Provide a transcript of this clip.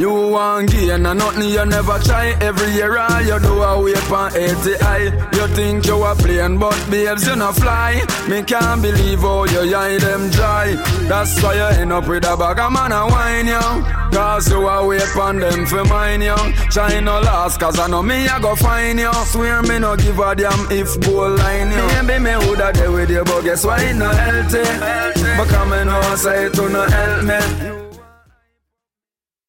You want gain and nothing you never try. Every year all you do a wait on 80 high. You think you a plane but babes you no fly. Me can't believe how you eye them dry. That's why you end up with a bag of man and wine you. Cause you a wait on them for mine you. Try no last cause I know me I go find you. Swear me no give a damn if goal line you. Maybe me woulda there with you but guess why it no healthy. Because me know say it to no help me.